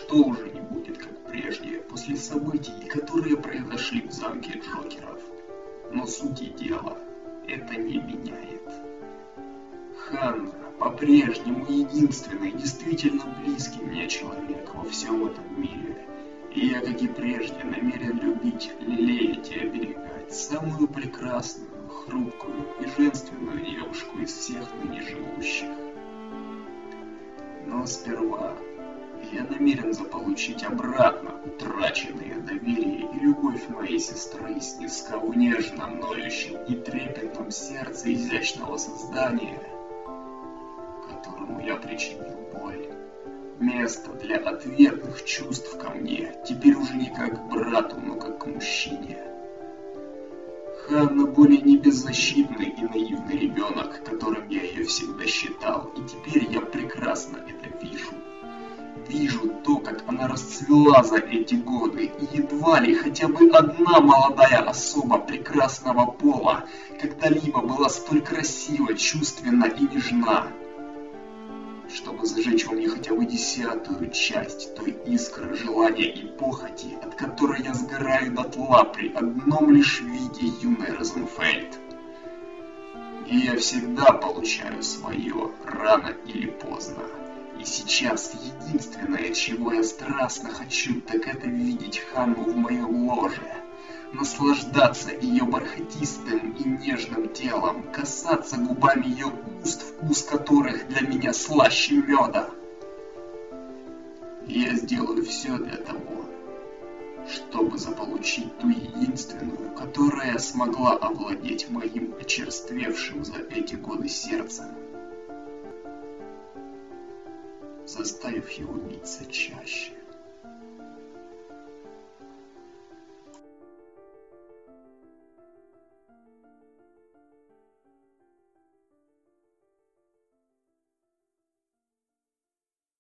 ничто уже не будет как прежде после событий, которые произошли в замке Джокеров. Но сути дела это не меняет. Ханна по-прежнему единственный действительно близкий мне человек во всем этом мире. И я, как и прежде, намерен любить, лелеять и оберегать самую прекрасную, хрупкую и женственную девушку из всех ныне живущих. Но сперва я намерен заполучить обратно утраченные доверие и любовь моей сестры, снискав в нежном, ноющем и трепетном сердце изящного создания, которому я причинил боль. Место для ответных чувств ко мне, теперь уже не как к брату, но как к мужчине. Ханна более не беззащитный и наивный ребенок, которым я ее всегда считал, и теперь я прекрасно это вижу. Вижу то, как она расцвела за эти годы, и едва ли хотя бы одна молодая особа прекрасного пола когда-либо была столь красива, чувственна и нежна, чтобы зажечь во мне хотя бы 10-ю часть той искры желания и похоти, от которой я сгораю дотла при одном лишь виде юной Розенфельд. И я всегда получаю свое, рано или поздно. И сейчас единственное, чего я страстно хочу, так это видеть Ханну в моем ложе, наслаждаться ее бархатистым и нежным телом, касаться губами ее уст, вкус которых для меня слаще меда. И я сделаю все для того, чтобы заполучить ту единственную, которая смогла овладеть моим очерствевшим за эти годы сердцем, заставив его биться чаще.